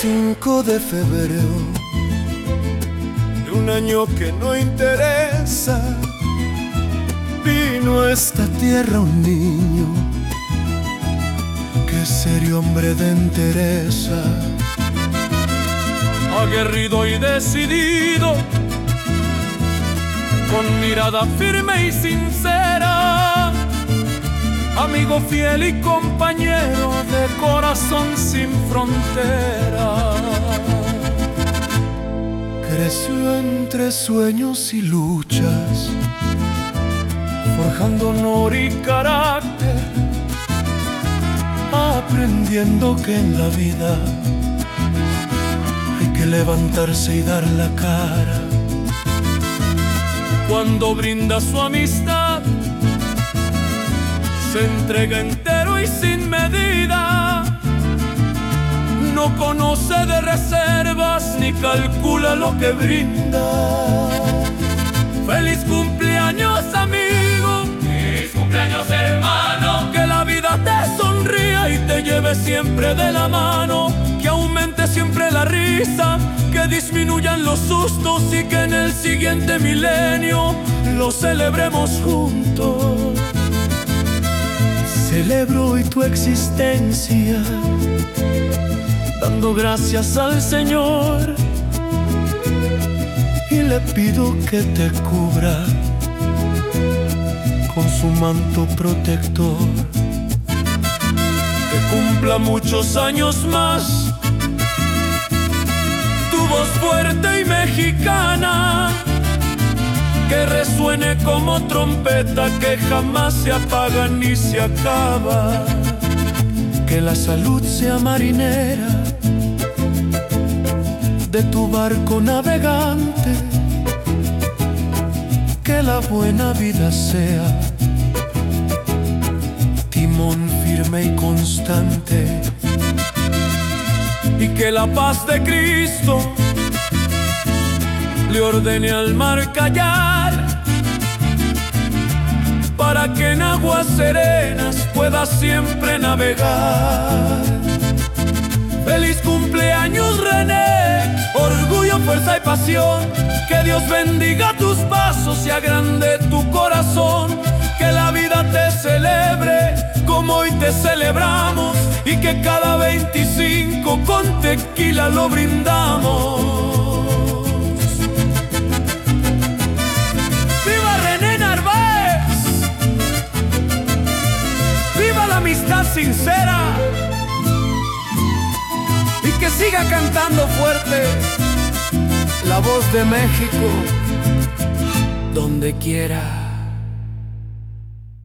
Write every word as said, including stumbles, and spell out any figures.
cinco de febrero de un año que no interesa, vino a esta tierra un niño que sería hombre de entereza, aguerrido y decidido, con mirada firme y sincera, amigo fiel y compañero de corazón sin frontera. Creció entre sueños y luchas, forjando honor y carácter, aprendiendo que en la vida hay que levantarse y dar la cara. Cuando brinda su amistad, se entrega entero y sin medida. No conoce de reservas ni calcula lo que brinda. Feliz cumpleaños, amigo. Feliz cumpleaños, hermano. Que la vida te sonría y te lleve siempre de la mano. Que aumente siempre la risa, que disminuyan los sustos y que en el siguiente milenio lo celebremos juntos. Celebro hoy tu existencia, dando gracias al Señor, y le pido que te cubra con su manto protector. Que cumpla muchos años más, tu voz fuerte y mexicana, que resuene como trompeta que jamás se apaga ni se acaba. Que la salud sea marinera de tu barco navegante, que la buena vida sea timón firme y constante, y que la paz de Cristo le ordene al mar callar, para que en aguas serenas pueda siempre navegar. Feliz cumpleaños, René, orgullo, fuerza y pasión. Que Dios bendiga tus pasos y agrande tu corazón. Que la vida te celebre como hoy te celebramos, y que cada veinticinco con tequila lo brindamos. ¡Viva René Narváez! ¡Viva la amistad sincera! Y que siga cantando fuerte la voz de México donde quiera.